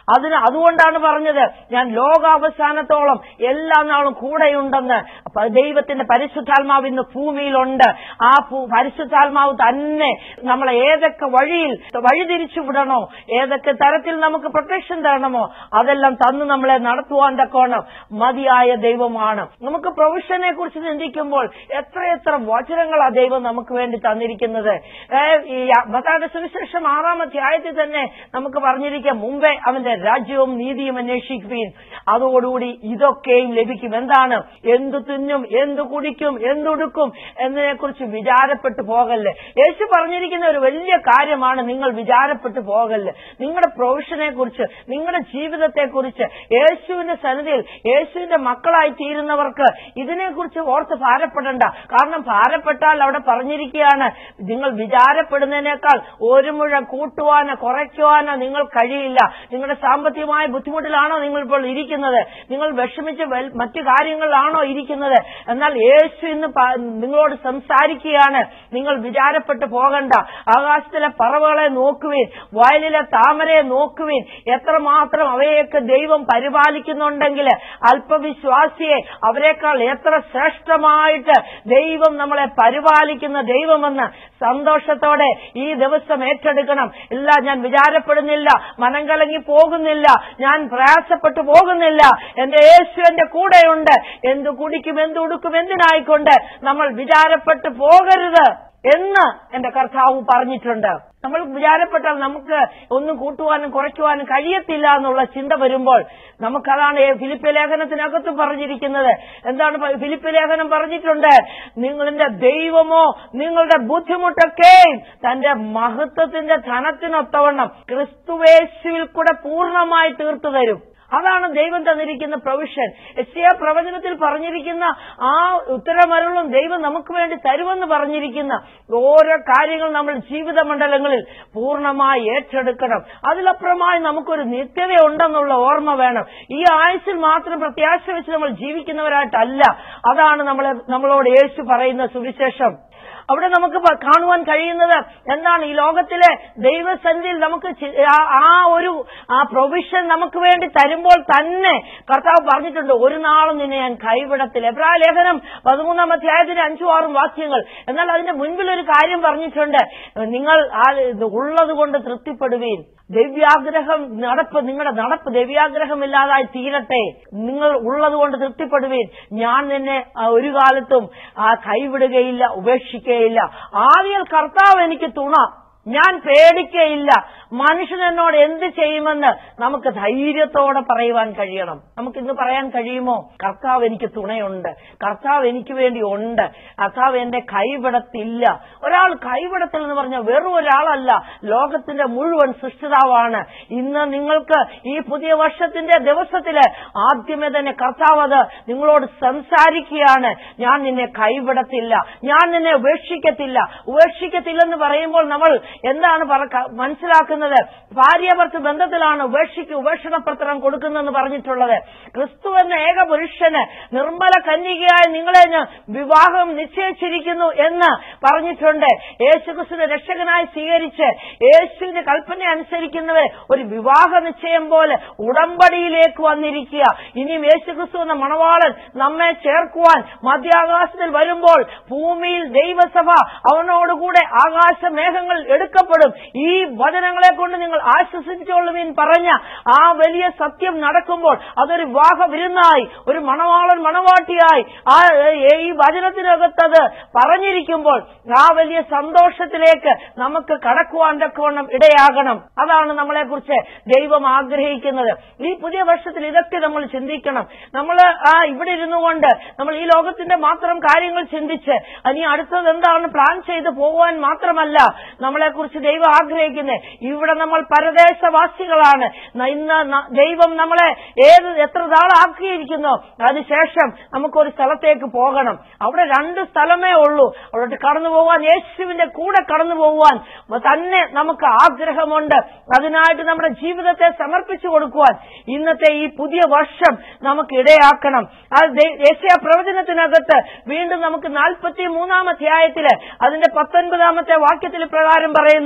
അതിന് അതുകൊണ്ടാണ് പറഞ്ഞത്, ഞാൻ ലോകാവസാനത്തോളം എല്ലാ നാളും കൂടെയുണ്ടെന്ന്. അപ്പൊ ദൈവത്തിന്റെ പരിശുദ്ധാത്മാവ് ഇന്ന് ഭൂമിയിലുണ്ട്. ആ പരിശുദ്ധാത്മാവ് തന്നെ നമ്മളെ ഏതൊക്കെ വഴിയിൽ വഴിതിരിച്ചു വിടണോ, ഏതൊക്കെ തരത്തിൽ നമുക്ക് പ്രൊട്ടക്ഷൻ തരണമോ അതെല്ലാം തന്ന് നമ്മളെ നടത്തുവാൻ തക്കോണം മതിയായ ദൈവമാണ്. നമുക്ക് പ്രൊവിഷനെ കുറിച്ച് ചിന്തിക്കുമ്പോൾ എത്രയെത്ര വചനങ്ങളാ ദൈവം നമുക്ക് വേണ്ടി തന്നിരിക്കുന്നത്. ഈ മത്തായിയുടെ സുവിശേഷം ആറാം അധ്യായത്തിൽ തന്നെ നമുക്ക് പറഞ്ഞിരിക്കാം, മുമ്പേ അവന്റെ രാജ്യവും നീതിയും അന്വേഷിക്കുകയും അതോടുകൂടി ഇതൊക്കെയും ലഭിക്കും. എന്താണ്? എന്തു തിന്നും, എന്തു കുടിക്കും, എന്തുടുക്കും എന്നതിനെ കുറിച്ച് വിചാരപ്പെട്ടു പോകല്ലേ. യേശു പറഞ്ഞിരിക്കുന്ന ഒരു വലിയ കാര്യമാണ്, നിങ്ങൾ വിചാരപ്പെട്ടു പോകല്ലേ. നിങ്ങളുടെ പ്രൊവിഷനെ കുറിച്ച്, നിങ്ങളുടെ ജീവിതത്തെ കുറിച്ച്, യേശുവിന്റെ സന്നിധിയിൽ യേശുവിന്റെ മക്കളായി തീരുന്നവർക്ക് ഇതിനെക്കുറിച്ച് ഓർത്ത് ഭാരപ്പെടണ്ട. കാരണം ഭാരപ്പെട്ടാൽ അവിടെ പറഞ്ഞിരിക്കുകയാണ്, നിങ്ങൾ വിചാരപ്പെടുന്നതിനേക്കാൾ ഒരു മുഴം കൂട്ടുവാനോ കുറയ്ക്കുവാനോ നിങ്ങൾ കഴിയില്ല. നിങ്ങളുടെ സാമ്പത്തികമായ ബുദ്ധിമുട്ടിലാണോ നിങ്ങൾ ഇപ്പോൾ ഇരിക്കുന്നത്? നിങ്ങൾ വിഷമിച്ച് മറ്റു കാര്യങ്ങളിലാണോ ഇരിക്കുന്നത്? എന്നാൽ യേശു ഇന്ന് നിങ്ങളോട് സംസാരിക്കുകയാണ്, നിങ്ങൾ വിചാരപ്പെട്ടു പോകണ്ട. ആകാശത്തിലെ പറവകളെ നോക്കുവിൻ, വയലിലെ താമരയെ നോക്കുവിൻ, എത്രമാത്രം അവയൊക്കെ ദൈവം പരിപാലിക്കുന്നുണ്ടെങ്കിൽ അല്പവിശ്വാസിയെ അവരെക്കാൾ എത്ര ശ്രേഷ്ഠമായിട്ട് ദൈവം നമ്മളെ പരിപാലിക്കുന്ന ദൈവമെന്ന് സന്തോഷത്തോടെ ഈ ദിവസം ഏറ്റെടുക്കണം. ഇല്ല, ഞാൻ വിചാരപ്പെടുന്നില്ല, മനം കലങ്ങി പോകുന്നില്ല, ഞാൻ പ്രയാസപ്പെട്ടു പോകുന്നില്ല, എന്റെ യേശു എന്റെ കൂടെയുണ്ട്. എന്തു കുടിക്കും, എന്തു ഉടുക്കും, എന്തിനായിക്കൊണ്ട് നമ്മൾ വിചാരപ്പെട്ടു പോകരുത് എന്ന് എന്റെ കർത്താവ് പറഞ്ഞിട്ടുണ്ട്. നമ്മൾ വിചാരപ്പെട്ടാൽ നമുക്ക് ഒന്നും കൂട്ടുവാനും കുറയ്ക്കുവാനും കഴിയത്തില്ല എന്നുള്ള ചിന്ത വരുമ്പോൾ നമുക്കതാണ് ഫിലിപ്പിയ ലേഖനത്തിനകത്ത് പറഞ്ഞിരിക്കുന്നത്. എന്താണ് ഫിലിപ്പിയ ലേഖനം പറഞ്ഞിട്ടുണ്ട്? നിങ്ങളുടെ ദൈവമോ നിങ്ങളുടെ ബുദ്ധിമുട്ടൊക്കെയും തന്റെ മഹത്വത്തിന്റെ ധനത്തിനൊത്തവണ്ണം ക്രിസ്തുവേശുവിൽ കൂടെ പൂർണ്ണമായി തീർത്തു തരും. അതാണ് ദൈവം തന്നിരിക്കുന്ന പ്രൊവിഷൻ. യെശയ്യാ പ്രവചനത്തിൽ പറഞ്ഞിരിക്കുന്ന ആ ഉത്തരമരുളും ദൈവം നമുക്ക് വേണ്ടി തരുമെന്ന് പറഞ്ഞിരിക്കുന്ന ഓരോ കാര്യങ്ങൾ നമ്മൾ ജീവിത മണ്ഡലങ്ങളിൽ പൂർണ്ണമായി ഏറ്റെടുക്കണം. അതിലപ്പുറമായി നമുക്കൊരു നിത്യത ഉണ്ടെന്നുള്ള ഓർമ്മ വേണം. ഈ ആയുസ്സിൽ മാത്രം പ്രത്യാശ വെച്ച് നമ്മൾ ജീവിക്കുന്നവരായിട്ടല്ല. അതാണ് നമ്മളെ നമ്മളോട് യേശു പറയുന്ന സുവിശേഷം. അവിടെ നമുക്ക് കാണുവാൻ കഴിയുന്നത് എന്താണ്? ഈ ലോകത്തിലെ ദൈവസന്നിധിയിൽ നമുക്ക് ആ ഒരു ആ പ്രൊവിഷൻ നമുക്ക് വേണ്ടി തരുമ്പോൾ തന്നെ കർത്താവ് പറഞ്ഞിട്ടുണ്ട്, ഒരു നാളും നിന്നെ ഞാൻ കൈവിടത്തില്ല. എബ്രായ ലേഖനം പതിമൂന്നാം അധ്യായത്തിന്റെ അഞ്ചും ആറും വാക്യങ്ങൾ. എന്നാൽ അതിന്റെ മുൻപിൽ ഒരു കാര്യം പറഞ്ഞിട്ടുണ്ട്, നിങ്ങൾ ഉള്ളത് കൊണ്ട് തൃപ്തിപ്പെടുവീൻ. ദൈവ്യാഗ്രഹം നടപ്പ്, നിങ്ങളുടെ നടപ്പ് ദൈവ്യാഗ്രഹമില്ലാതായി തീരട്ടെ. നിങ്ങൾ ഉള്ളത് കൊണ്ട് തൃപ്തിപ്പെടുവീൻ. ഞാൻ നിന്നെ ഒരു കാലത്തും കൈവിടുകയില്ല, ഉപേക്ഷിക്കുകയില്ല. ആദ്യം കർത്താവ് എനിക്ക് തുണ, ഞാൻ പേടിക്കയില്ല. മനുഷ്യൻ എന്നോട് എന്ത് ചെയ്യുമെന്ന് നമുക്ക് ധൈര്യത്തോടെ പറയുവാൻ കഴിയണം. നമുക്കിന്ന് പറയാൻ കഴിയുമോ? കർത്താവ് എനിക്ക് തുണയുണ്ട്, കർത്താവ് എനിക്ക് വേണ്ടി ഉണ്ട്, കർത്താവ് എന്റെ കൈവിടത്തില്ല. ഒരാൾ കൈവിടത്തിൽ എന്ന് പറഞ്ഞാൽ വെറും ഒരാളല്ല, ലോകത്തിന്റെ മുഴുവൻ സൃഷ്ടിതാവാണ്. ഇന്ന് നിങ്ങൾക്ക് ഈ പുതിയ വർഷത്തിന്റെ ദിവസത്തില് ആദ്യമേ തന്നെ കർത്താവ് അത് നിങ്ങളോട് സംസാരിക്കുകയാണ്. ഞാൻ നിന്നെ കൈവിടത്തില്ല, ഞാൻ നിന്നെ ഉപേക്ഷിക്കത്തില്ല. ഉപേക്ഷിക്കത്തില്ലെന്ന് പറയുമ്പോൾ നമ്മൾ എന്താണ് മനസ്സിലാക്കുന്നത്? ഭാര്യാഭർത്തൃ ബന്ധത്തിലാണ് ഉപേക്ഷിക്ക് ഉപേക്ഷണപത്രം കൊടുക്കുന്നതെന്ന് പറഞ്ഞിട്ടുള്ളത്. ക്രിസ്തു എന്ന ഏക പുരുഷന് നിർമ്മല കന്യകയായി നിങ്ങളെ വിവാഹം നിശ്ചയിച്ചിരിക്കുന്നു എന്ന് പറഞ്ഞിട്ടുണ്ട്. യേശുക്രിസ്തുവിനെ രക്ഷകനായി സ്വീകരിച്ച് യേശുവിന്റെ കൽപ്പന അനുസരിക്കുന്നവർ ഒരു വിവാഹ നിശ്ചയം പോലെ ഉടമ്പടിയിലേക്ക് വന്നിരിക്കുക. ഇനിയും യേശുക്രിസ്തു എന്ന മണവാളൻ നമ്മെ ചേർക്കുവാൻ മധ്യാകാശത്തിൽ വരുമ്പോൾ ഭൂമിയിൽ ദൈവസഭ അവനോടുകൂടെ ആകാശ മേഘങ്ങൾ എടുക്കപ്പെടും. ഈ വചനങ്ങളെ കൊണ്ട് നിങ്ങൾ ആശ്വസിച്ചോളുവിൻ പറഞ്ഞ ആ വലിയ സത്യം നടക്കുമ്പോൾ അതൊരു വിവാഹ വിരുന്നായി, ഒരു മണവാളൻ മണവാട്ടിയായി ആ ഈ വചനത്തിനകത്തത് പറഞ്ഞിരിക്കുമ്പോൾ ആ വലിയ സന്തോഷത്തിലേക്ക് നമുക്ക് കടക്കുവാൻ തക്കവണ്ണം ഇടയാകണം. അതാണ് നമ്മളെ കുറിച്ച് ദൈവം ആഗ്രഹിക്കുന്നത്. ഈ പുതിയ വർഷത്തിൽ ഇതൊക്കെ നമ്മൾ ചിന്തിക്കണം. നമ്മൾ ആ ഇവിടെ ഇരുന്നു കൊണ്ട് നമ്മൾ ഈ ലോകത്തിന്റെ മാത്രം കാര്യങ്ങൾ ചിന്തിച്ച് ഇനി അടുത്തത് എന്താണ് പ്ലാൻ ചെയ്ത് പോകുവാൻ മാത്രമല്ല നമ്മളെ കുറിച്ച് ദൈവം ആഗ്രഹിക്കുന്നത്. ഇവിടെ നമ്മൾ പരദേശവാസികളാണ്. ഇന്ന് ദൈവം നമ്മളെ ഏത് എത്ര നാളാക്കിയിരിക്കുന്നോ അതിനുശേഷം നമുക്കൊരു സ്ഥലത്തേക്ക് പോകണം. അവിടെ രണ്ട് സ്ഥലമേ ഉള്ളൂ. അവിടെ കടന്നു പോകാൻ, യേശുവിന്റെ കൂടെ കടന്നു പോകുവാൻ തന്നെ നമുക്ക് ആഗ്രഹമുണ്ട്. അതിനായിട്ട് നമ്മുടെ ജീവിതത്തെ സമർപ്പിച്ചു കൊടുക്കുവാൻ ഇന്നത്തെ ഈ പുതിയ വർഷം നമുക്ക് ഇടയാക്കണം. അത് യെശയ്യാ പ്രവചനത്തിനകത്ത് വീണ്ടും നമുക്ക് നാൽപ്പത്തി മൂന്നാം അധ്യായത്തില് അതിന്റെ പത്തൊൻപതാമത്തെ വാക്യത്തിൽ പ്രകാരം പറയുന്നു,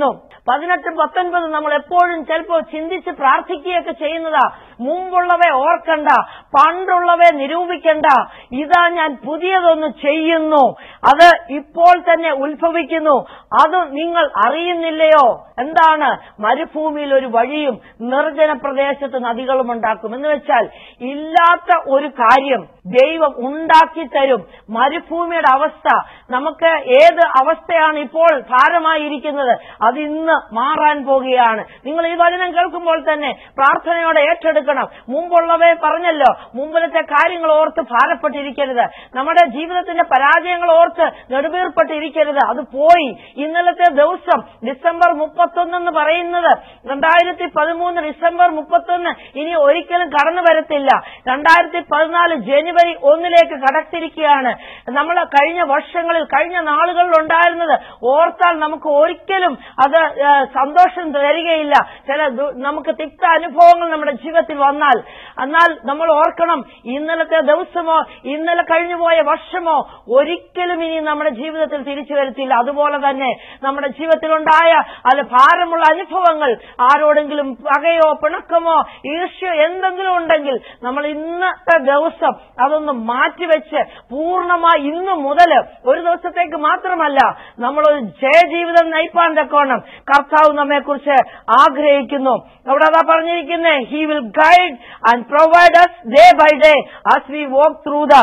പതിനെട്ട് പത്തൊൻപത് നമ്മൾ എപ്പോഴും ചിലപ്പോൾ ചിന്തിച്ച് പ്രാർത്ഥിക്കുകയൊക്കെ ചെയ്യുന്നതാ. മുമ്പുള്ളവയെ ഓർക്കണ്ട, പണ്ടുള്ളവയെ നിരൂപിക്കണ്ട, ഇതാ ഞാൻ പുതിയതൊന്ന് ചെയ്യുന്നു, അത് ഇപ്പോൾ തന്നെ ഉത്ഭവിക്കുന്നു, അത് നിങ്ങൾ അറിയുന്നില്ലയോ? എന്താണ്? മരുഭൂമിയിൽ ഒരു വഴിയും നിർജ്ജന പ്രദേശത്ത് നദികളും ഉണ്ടാക്കും. എന്ന് വെച്ചാൽ ഇല്ലാത്ത ഒരു കാര്യം ദൈവം ഉണ്ടാക്കി തരും. മരുഭൂമിയുടെ അവസ്ഥ, നമുക്ക് ഏത് അവസ്ഥയാണ് ഇപ്പോൾ ഭാരമായിരിക്കുന്നത്, അത് ഇന്ന് മാറാൻ പോകുകയാണ്. നിങ്ങൾ ഈ വചനം കേൾക്കുമ്പോൾ തന്നെ പ്രാർത്ഥനയോടെ ഏറ്റെടുക്കണം. മുമ്പുള്ളവയെ പറഞ്ഞല്ലോ, മുമ്പിലത്തെ കാര്യങ്ങൾ ഓർത്ത് ഭാരപ്പെട്ടിരിക്കരുത്. നമ്മുടെ ജീവിതത്തിന്റെ പരാജയങ്ങൾ ഓർത്ത് നെടുവീർപ്പെട്ടിരിക്കരുത്. അത് പോയി. ഇന്നലത്തെ ദിവസം ഡിസംബർ മുപ്പത്തൊന്നെന്ന് പറയുന്നത് രണ്ടായിരത്തി പതിമൂന്ന് ഡിസംബർ മുപ്പത്തൊന്ന് ഇനി ഒരിക്കലും കടന്നു വരത്തില്ല. രണ്ടായിരത്തി പതിനാല് ജനുവരി ഒന്നിലേക്ക് കടത്തിരിക്കുകയാണ്. നമ്മൾ കഴിഞ്ഞ വർഷങ്ങളിൽ കഴിഞ്ഞ നാളുകളിൽ ഉണ്ടായിരുന്നത് ഓർത്താൽ നമുക്ക് ഒരിക്കലും അത് സന്തോഷം തരികയില്ല. ചില നമുക്ക് തിക്ത അനുഭവങ്ങൾ നമ്മുടെ ജീവിതത്തിൽ വന്നാൽ, എന്നാൽ നമ്മൾ ഓർക്കണം, ഇന്നലത്തെ ദിവസമോ ഇന്നലെ കഴിഞ്ഞുപോയ വർഷമോ ഒരിക്കലും ഇനി നമ്മുടെ ജീവിതത്തിൽ തിരിച്ചു വരത്തില്ല. അതുപോലെ തന്നെ നമ്മുടെ ജീവിതത്തിലുണ്ടായ അത് ഭാരമുള്ള അനുഭവങ്ങൾ, ആരോടെങ്കിലും പകയോ പിണക്കമോ ഈർഷ്യോ എന്തെങ്കിലും ഉണ്ടെങ്കിൽ നമ്മൾ ഇന്നത്തെ ദിവസം അതൊന്ന് മാറ്റിവെച്ച് പൂർണ്ണമായി ഇന്നു മുതൽ ഒരു ദിവസത്തേക്ക് മാത്രമല്ല നമ്മളൊരു ജയജീവിതം നയിപ്പാൻ തക്കോണം കർത്താവ് നമ്മെ കുറിച്ച് ആഗ്രഹിക്കുന്നു. അവിടെ അതാ പറഞ്ഞിരിക്കുന്നത്, he will guide and provide us day by day as we walk through the.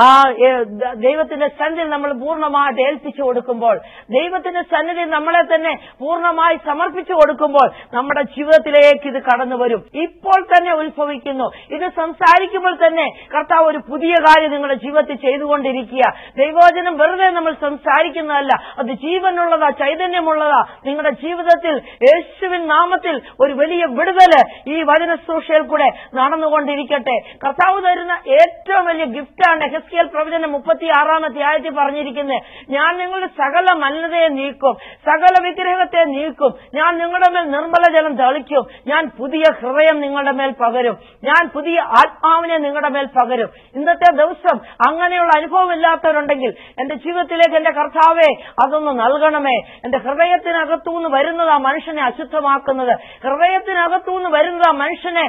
ദൈവത്തിന്റെ സന്നിധിയിൽ നമ്മൾ പൂർണ്ണമായിട്ട് ഏൽപ്പിച്ചു കൊടുക്കുമ്പോൾ, ദൈവത്തിന്റെ സന്നിധിയിൽ നമ്മളെ തന്നെ പൂർണ്ണമായി സമർപ്പിച്ചു കൊടുക്കുമ്പോൾ നമ്മുടെ ജീവിതത്തിലേക്ക് ഇത് കടന്നു വരും. ഇപ്പോൾ തന്നെ ഉത്ഭവിക്കുന്നു. ഇത് സംസാരിക്കുമ്പോൾ തന്നെ കർത്താവ് ഒരു പുതിയ കാര്യം നിങ്ങളുടെ ജീവിതത്തിൽ ചെയ്തുകൊണ്ടിരിക്കുക. ദൈവവചനം വെറുതെ നമ്മൾ സംസാരിക്കുന്നതല്ല, അത് ജീവനുള്ളതാ, ചൈതന്യമുള്ളതാ. നിങ്ങളുടെ ജീവിതത്തിൽ യേശുവിൻ നാമത്തിൽ ഒരു വലിയ വിടുതല് ഈ വചന ശുശ്രൂഷയിൽ കൂടെ നടന്നുകൊണ്ടിരിക്കട്ടെ. കർത്താവ് തരുന്ന ഏറ്റവും വലിയ ഗിഫ്റ്റാണ് എഹെസ്കേൽ പ്രവചനം മുപ്പത്തി ആറാം അധ്യായത്തിൽ പറഞ്ഞിരിക്കുന്നത്. ഞാൻ നിങ്ങളുടെ സകല മലിനതയെ നീക്കും, സകല വിഗ്രഹത്തെ നീക്കും, ഞാൻ നിങ്ങളുടെ മേൽ നിർമ്മല ജലം തളിക്കും, ഞാൻ പുതിയ ഹൃദയം നിങ്ങളുടെ മേൽ പകരും, ഞാൻ പുതിയ ആത്മാവിനെ നിങ്ങളുടെ മേൽ പകരും. ഇന്നത്തെ ദിവസം അങ്ങനെയുള്ള അനുഭവം ഇല്ലാത്തവരുണ്ടെങ്കിൽ എന്റെ ജീവിതത്തിലേക്ക് എന്റെ കർത്താവെ അതൊന്ന് നൽകണമേ. എന്റെ ഹൃദയത്തിനകത്തുനിന്ന് വരുന്നതാ മനുഷ്യനെ അശുദ്ധമാക്കുന്നത്, ഹൃദയത്തിനകത്തുനിന്ന് വരുന്നതാ മനുഷ്യനെ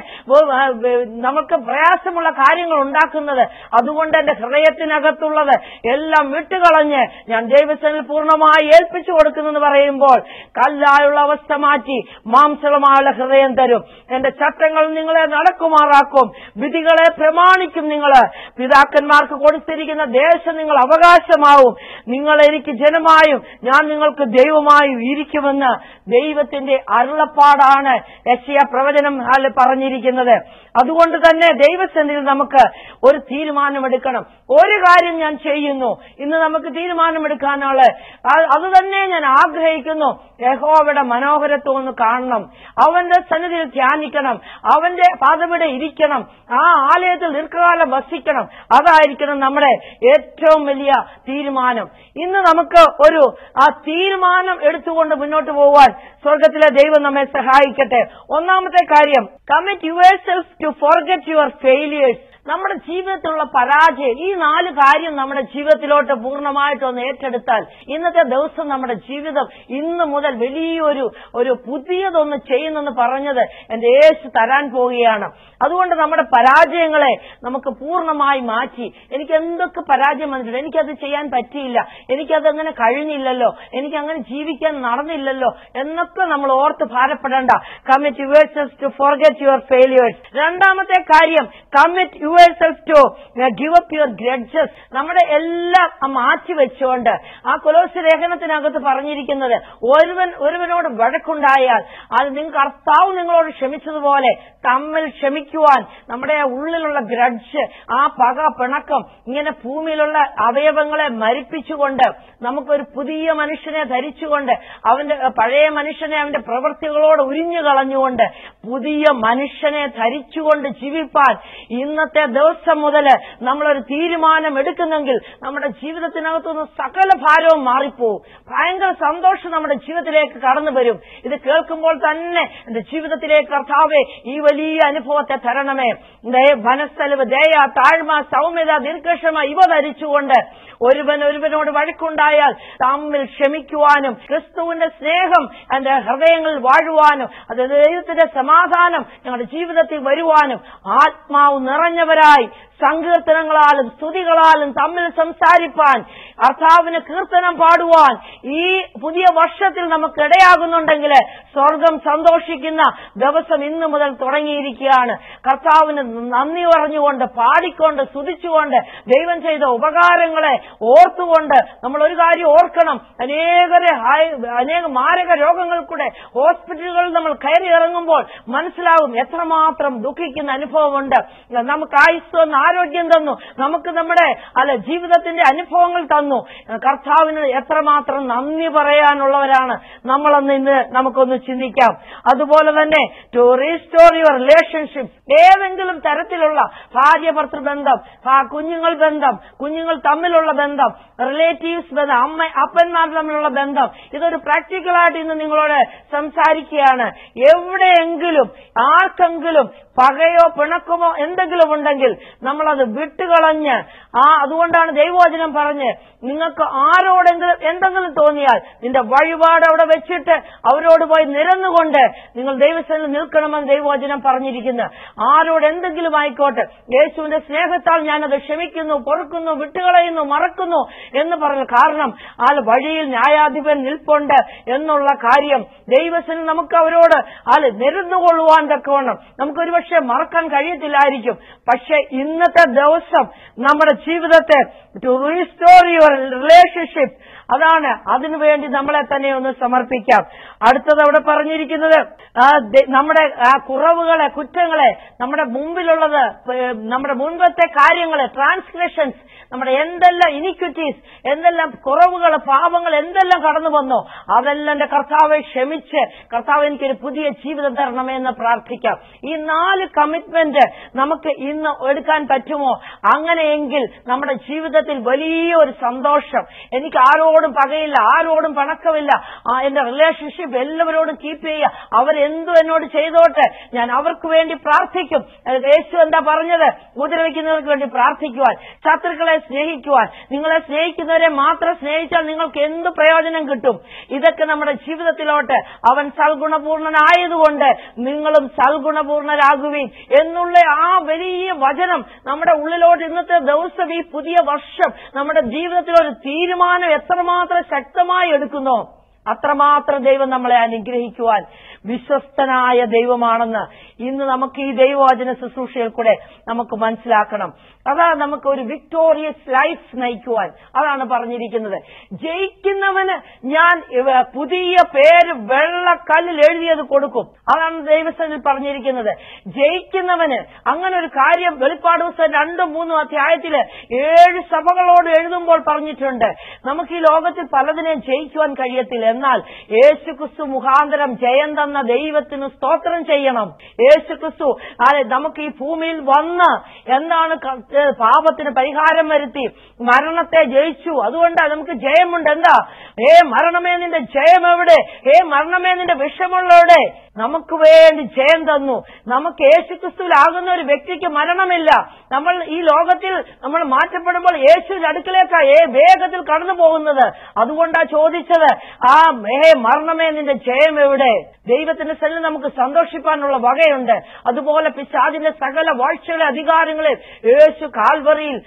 നമുക്ക് പ്രയാസമുള്ള കാര്യങ്ങൾ ഉണ്ടാക്കുന്നത്. അതുകൊണ്ട് എന്റെ ഹൃദയത്തിനകത്തുള്ളത് എല്ലാം വിട്ടുകളഞ്ഞ് ഞാൻ ദൈവസന്നിധിയിൽ പൂർണ്ണമായി ഏൽപ്പിച്ചു കൊടുക്കുന്നെന്ന് പറയുമ്പോൾ കല്ലായുള്ള അവസ്ഥ മാറ്റി മാംസളമായുള്ള ഹൃദയം തരും. എന്റെ ചട്ടങ്ങൾ നിങ്ങളെ നടക്കുമാറാക്കും, വിധികളെ പ്രമാണിക്കും. നിങ്ങൾ പിതാക്കന്മാർക്ക് കൊടുത്തിരിക്കുന്ന ദേശം നിങ്ങൾ അവകാശമാവും. നിങ്ങൾ എനിക്ക് ജനമായും ഞാൻ നിങ്ങൾക്ക് ദൈവമായും ഇരിക്കുമെന്ന് ദൈവത്തിന്റെ അരുളപ്പാടാണ് യെശയ്യാ പ്രവചനം പറഞ്ഞിരിക്കുന്നത്. അതുകൊണ്ട് തന്നെ ദൈവസന്നിധിയിൽ നമുക്ക് ഒരു തീരുമാനമെടുക്കണം. ഒരു കാര്യം ഞാൻ ചെയ്യുന്നു, ഇന്ന് നമുക്ക് തീരുമാനമെടുക്കാനുള്ള അത് തന്നെ ഞാൻ ആഗ്രഹിക്കുന്നു. യഹോവയുടെ മനോഹരത്വം ഒന്ന് കാണണം, അവന്റെ സന്നിധിയിൽ ധ്യാനിക്കണം, അവന്റെ പാദവിടെ ഇരിക്കണം, ആ ആലയത്തിൽ ദീർഘകാലം വസിക്കണം. അതായിരിക്കണം നമ്മുടെ ഏറ്റവും വലിയ തീരുമാനം. ഇന്ന് നമുക്ക് ഒരു ആ തീരുമാനം എടുത്തുകൊണ്ട് മുന്നോട്ട് പോകാൻ സ്വർഗത്തിലെ ദൈവം നമ്മെ സഹായിക്കട്ടെ. ഒന്നാമത്തെ കാര്യം, commit yourself to forget your failures. നമ്മുടെ ജീവിതത്തിലുള്ള പരാജയം, ഈ നാല് കാര്യം നമ്മുടെ ജീവിതത്തിലോട്ട് പൂർണ്ണമായിട്ടൊന്ന് ഏറ്റെടുത്താൽ ഇന്നത്തെ ദിവസം നമ്മുടെ ജീവിതം ഇന്ന് മുതൽ വലിയൊരു ഒരു പുതിയതൊന്ന് ചെയ്യുന്നെന്ന് പറഞ്ഞത് എന്റെ യേശു തരാൻ പോവുകയാണ്. അതുകൊണ്ട് നമ്മുടെ പരാജയങ്ങളെ നമുക്ക് പൂർണ്ണമായി മാറ്റി, എനിക്ക് എന്തൊക്കെ പരാജയം വന്നിട്ടുണ്ട്, എനിക്കത് ചെയ്യാൻ പറ്റിയില്ല, എനിക്കതങ്ങനെ കഴിഞ്ഞില്ലല്ലോ, എനിക്കങ്ങനെ ജീവിക്കാൻ നടന്നില്ലല്ലോ എന്നൊക്കെ നമ്മൾ ഓർത്ത് ഭാരപ്പെടേണ്ട. Commit yourself to forget your failures. രണ്ടാമത്തെ കാര്യം, commit yourself to give up your grudges. നമ്മുടെ എല്ലാം മാറ്റി വെച്ചുകൊണ്ട് ആ കൊലോസ്യ ലേഖനത്തിനകത്ത് പറഞ്ഞിരിക്കുന്നത്, ഒരുവൻ ഒരുവനോട് വഴക്കുണ്ടായാൽ അത് നിങ്ങൾ കർത്താവ് നിങ്ങളോട് ക്ഷമിച്ചതുപോലെ തമ്മിൽ ക്ഷമിക്കുവാൻ. നമ്മുടെ ഉള്ളിലുള്ള ഗ്രഡ്ജ്, ആ പക പിണക്കം, ഇങ്ങനെ ഭൂമിയിലുള്ള അവയവങ്ങളെ മരിപ്പിച്ചുകൊണ്ട് നമുക്കൊരു പുതിയ മനുഷ്യനെ ധരിച്ചുകൊണ്ട് അവന്റെ പഴയ മനുഷ്യനെ അവന്റെ പ്രവൃത്തികളോട് ഉരിഞ്ഞു കളഞ്ഞുകൊണ്ട് പുതിയ മനുഷ്യനെ ധരിച്ചുകൊണ്ട് ജീവിപ്പാൻ ഇന്നത്തെ ദിവസം മുതൽ നമ്മളൊരു തീരുമാനം എടുക്കുന്നെങ്കിൽ നമ്മുടെ ജീവിതത്തിനകത്തുനിന്ന് സകല ഭാരവും മാറിപ്പോവും. ഭയങ്കര സന്തോഷം നമ്മുടെ ജീവിതത്തിലേക്ക് കടന്നു വരും. ഇത് കേൾക്കുമ്പോൾ തന്നെ എന്റെ ജീവിതത്തിലേക്ക് കർത്താവേ ഈ വലിയ അനുഭവത്തെ തരണമേ. മനസ്സലിവ്, ദയ, താഴ്മ, സൗമ്യത, ദീർഘക്ഷമ ഇവ ധരിച്ചുകൊണ്ട് ഒരുവൻ ഒരുവനോട് വഴക്കുണ്ടായാൽ തമ്മിൽ ക്ഷമിക്കുവാനും ക്രിസ്തുവിന്റെ സ്നേഹം എന്റെ ഹൃദയങ്ങളിൽ വാഴുവാനും അത് ദൈവത്തിന്റെ സമാധാനം ഞങ്ങളുടെ ജീവിതത്തിൽ വരുവാനും ആത്മാവ് നിറഞ്ഞവരായി സങ്കീർത്തനങ്ങളാലും സ്തുതികളാലും തമ്മിൽ സംസാരിപ്പാൻ കർത്താവിന് കീർത്തനം പാടുവാൻ ഈ പുതിയ വർഷത്തിൽ നമുക്ക് ഇടയാകുന്നുണ്ടെങ്കിൽ സ്വർഗം സന്തോഷിക്കുന്ന ദിവസം ഇന്നു മുതൽ തുടങ്ങിയിരിക്കുകയാണ്. കർത്താവിന് നന്ദി പറഞ്ഞുകൊണ്ട് പാടിക്കൊണ്ട് സ്തുതിച്ചുകൊണ്ട് ദൈവം ചെയ്ത ഉപകാരങ്ങളെ ഓർത്തുകൊണ്ട് നമ്മൾ ഒരു കാര്യം ഓർക്കണം. അനേകരെ അനേക മാരക രോഗങ്ങൾ കൂടെ ഹോസ്പിറ്റലുകളിൽ നമ്മൾ കയറി ഇറങ്ങുമ്പോൾ മനസ്സിലാവും എത്രമാത്രം ദുഃഖിക്കുന്ന അനുഭവമുണ്ട്. നമുക്ക് ആയുസ് തന്നു, ആരോഗ്യം തന്നു, നമുക്ക് നമ്മുടെ അല്ല ജീവിതത്തിന്റെ അനുഭവങ്ങൾ തന്നു. കർത്താവിന് എത്രമാത്രം നന്ദി പറയാനുള്ളവരാണ് നമ്മളെന്ന് ഇന്ന് നമുക്കൊന്ന് ചിന്തിക്കാം. അതുപോലെ തന്നെ ടു റീസ്റ്റോർ യുവർ റിലേഷൻഷിപ്പ്, ഏതെങ്കിലും തരത്തിലുള്ള ഭാര്യ ഭർത്തൃ ബന്ധം, കുഞ്ഞുങ്ങൾ ബന്ധം, കുഞ്ഞുങ്ങൾ തമ്മിലുള്ള ബന്ധം, റിലേറ്റീവ്സ് ബന്ധം, അമ്മ അപ്പന്മാർ തമ്മിലുള്ള ബന്ധം, ഇതൊരു പ്രാക്ടിക്കലായിട്ട് ഇന്ന് നിങ്ങളോട് സംസാരിക്കുകയാണ്. എവിടെയെങ്കിലും ആർക്കെങ്കിലും പകയോ പിണക്കമോ എന്തെങ്കിലും ഉണ്ടെങ്കിൽ നമ്മളത് വിട്ടുകളഞ്ഞ് ആ അതുകൊണ്ടാണ് ദൈവവചനം പറഞ്ഞ് നിങ്ങൾക്ക് ആരോടെങ്കിലും എന്തെങ്കിലും തോന്നിയാൽ നിന്റെ വഴിപാട് അവിടെ വെച്ചിട്ട് അവരോട് പോയി നിരന്നുകൊണ്ട് നിങ്ങൾ ദൈവസന്നിധിയിൽ നിൽക്കണമെന്ന് ദൈവവചനം പറഞ്ഞിരിക്കുന്നത്. ആരോട് എന്തെങ്കിലും ആയിക്കോട്ടെ, യേശുവിന്റെ സ്നേഹത്താൽ ഞാനത് ക്ഷമിക്കുന്നു, പൊറുക്കുന്നു, വിട്ടുകളയുന്നു, മറക്കുന്നു എന്ന് പറഞ്ഞു. കാരണം ആ വഴിയിൽ ന്യായാധിപൻ നിൽപ്പുണ്ട് എന്നുള്ള കാര്യം ദൈവസന്നിധിയിൽ നമുക്ക് അവരോട് ആ നിരന്നുകൊള്ളുവാൻ തക്കവണ്ണം നമുക്കൊരു പക്ഷെ മറക്കാൻ കഴിയത്തില്ലായിരിക്കും. പക്ഷെ ഇന്നത്തെ ദിവസം നമ്മുടെ ജീവിതത്തെ ടു റീസ്റ്റോർ യുവർ റിലേഷൻഷിപ്പ്, അതാണ് അതിനുവേണ്ടി നമ്മളെ തന്നെ ഒന്ന് സമർപ്പിക്കാം. അടുത്തത് അവിടെ പറഞ്ഞിരിക്കുന്നത് നമ്മുടെ കുറവുകളെ, കുറ്റങ്ങളെ, നമ്മുടെ മുമ്പിലുള്ളത്, നമ്മുടെ മുൻപത്തെ കാര്യങ്ങളെ, ട്രാൻസ്ഗ്രഷൻസ്, നമ്മുടെ എന്തെല്ലാം ഇനിക്വിറ്റീസ്, എന്തെല്ലാം കുറവുകൾ, പാപങ്ങൾ എന്തെല്ലാം കടന്നു വന്നോ അതെല്ലാം എന്റെ കർത്താവെ ക്ഷമിച്ച് കർത്താവ് എനിക്കൊരു പുതിയ ജീവിതം തരണമേ എന്ന് പ്രാർത്ഥിക്കാം. ഈ നാല് കമ്മിറ്റ്മെന്റ് നമുക്ക് ഇന്ന് എടുക്കാൻ പറ്റുമോ? അങ്ങനെയെങ്കിൽ നമ്മുടെ ജീവിതത്തിൽ വലിയൊരു സന്തോഷം. എനിക്ക് ആരോടും പകയില്ല, ആരോടും പണക്കമില്ല, എന്റെ റിലേഷൻഷിപ്പ് എല്ലാവരോടും കീപ്പ് ചെയ്യുക. അവരെന്തു എന്നോട് ചെയ്തോട്ടെ, ഞാൻ അവർക്ക് വേണ്ടി പ്രാർത്ഥിക്കും. യേശു എന്താ പറഞ്ഞത്? ഉപദ്രവിക്കുന്നവർക്ക് വേണ്ടി പ്രാർത്ഥിക്കുവാൻ, ശത്രുക്കളെ സ്നേഹിക്കുവാൻ. നിങ്ങളെ സ്നേഹിക്കുന്നവരെ മാത്രം സ്നേഹിച്ചാൽ നിങ്ങൾക്ക് എന്ത് പ്രയോജനം കിട്ടും? ഇതൊക്കെ നമ്മുടെ ജീവിതത്തിലോട്ട് അവൻ സൽഗുണപൂർണനായതുകൊണ്ട് നിങ്ങളും സൽഗുണപൂർണരാകുവീൻ എന്നുള്ള ആ വലിയ വചനം നമ്മുടെ ഉള്ളിലോട്ട് ഇന്നത്തെ ദിവസം ഈ പുതിയ വർഷം നമ്മുടെ ജീവിതത്തിൽ ഒരു തീരുമാനം എത്രമാത്രം ശക്തമായി എടുക്കുന്നോ അത്രമാത്രം ദൈവം നമ്മളെ അനുഗ്രഹിക്കുവാൻ വിശ്വസ്തനായ ദൈവമാണെന്ന് ഇന്ന് നമുക്ക് ഈ ദൈവവചന ശുശ്രൂഷയിൽ കൂടെ നമുക്ക് മനസ്സിലാക്കണം. അതാണ് നമുക്ക് ഒരു വിക്ടോറിയസ് ലൈഫ് നയിക്കുവാൻ അതാണ് പറഞ്ഞിരിക്കുന്നത്. ജയിക്കുന്നവന് ഞാൻ പുതിയ പേര് വെള്ളക്കല്ലിൽ എഴുതിയത് കൊടുക്കും. അതാണ് ദൈവസന്നിധിയിൽ പറഞ്ഞിരിക്കുന്നത്. ജയിക്കുന്നവന് അങ്ങനെ ഒരു കാര്യം വെളിപ്പാട് ദിവസം രണ്ടും മൂന്നും അധ്യായത്തില് ഏഴ് സഭകളോട് എഴുതുമ്പോൾ പറഞ്ഞിട്ടുണ്ട്. നമുക്ക് ഈ ലോകത്തിൽ പലതിനെയും ജയിക്കുവാൻ കഴിയത്തില്ല. എന്നാൽ യേശുക്രിസ്തു മുഖാന്തരം ജയം തന്ന ദൈവത്തിന് സ്തോത്രം ചെയ്യണം. യേശുക്രിസ്തു നമുക്ക് ഈ ഭൂമിയിൽ വന്ന് എന്താണ് പാപത്തിന് പരിഹാരം വരുത്തി മരണത്തെ ജയിച്ചു. അതുകൊണ്ട് നമുക്ക് ജയമുണ്ട്. എന്താ? ഹേ മരണമേ നിന്റെ ജയം എവിടെ? ഹേ മരണമേ നിന്റെ വിഷമുള്ളവിടെ? നമുക്ക് വേണ്ടി ജയം തന്നു. നമുക്ക് യേശുക്രിസ്തുവിലാകുന്ന ഒരു വ്യക്തിക്ക് മരണമില്ല. നമ്മൾ ഈ ലോകത്തിൽ നമ്മൾ മാറ്റപ്പെടുമ്പോൾ യേശുവിന്റെ അടുക്കലേക്കാ ഏ വേഗത്തിൽ കടന്നു പോകുന്നത്. അതുകൊണ്ടാ ചോദിച്ചത്, ആ ഹേ മരണമേ നിന്റെ ജയം എവിടെ? ദൈവത്തിന്റെ സന്നിധിയിൽ നമുക്ക് സന്തോഷിപ്പാനുള്ള വകയുണ്ട്. അതുപോലെ പിശാചിന്റെ സകല വാഴ്ചകളെ അധികാരങ്ങളെ യേശു കാൽവറിയിൽ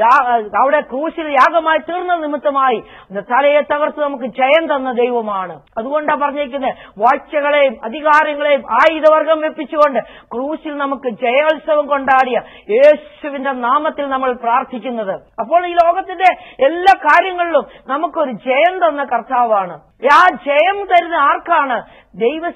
അവിടെ ക്രൂശിൽ യാഗമായി തീർന്ന നിമിത്തമായി തലയെ തകർത്ത് നമുക്ക് ജയം തന്ന ദൈവമാണ്. അതുകൊണ്ടാ പറഞ്ഞിരിക്കുന്നത്, വാഴ്ചകളെയും അധികാരങ്ങളെയും ആയുധവർഗം വെപ്പിച്ചുകൊണ്ട് ക്രൂശിൽ നമുക്ക് ജയോത്സവം കൊണ്ടാടിയ യേശുവിന്റെ നാമത്തിൽ നമ്മൾ പ്രാർത്ഥിക്കുന്നത്. അപ്പോൾ ഈ ലോകത്തിന്റെ എല്ലാ കാര്യങ്ങളിലും നമുക്കൊരു ജയം തന്ന കർത്താവാണ്. ആ ജയം തരുന്ന ആർക്കാണ്? ദൈവസന്നിധിയിൽ